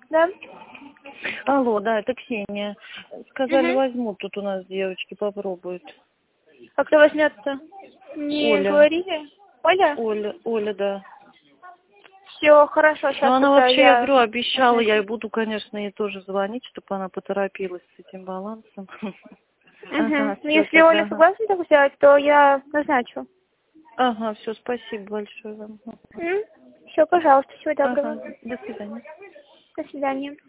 Да? Алло, да, это Ксения. Сказали, Угу. возьмут тут у нас девочки, попробуют. А кто возьмет-то? Не Оля. говорили? Оля? Оля, да. Все, хорошо, Ну, сейчас она тогда вообще, я я... говорю, обещала, я и буду, конечно, ей тоже звонить, чтобы она поторопилась с этим балансом. Угу. Ага, Ну, все если тогда. Оля Ага, согласна так взять, то я назначу. ага, все, спасибо большое вам. Все, пожалуйста, всего доброго. Ага, до свидания. До свидания.